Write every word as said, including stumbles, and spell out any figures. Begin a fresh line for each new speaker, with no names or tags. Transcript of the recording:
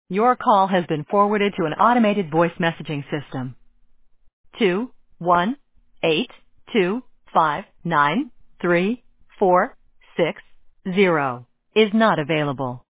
Your call has been forwarded to an automated voice messaging system. Two one eight two five nine three four six zero is not available.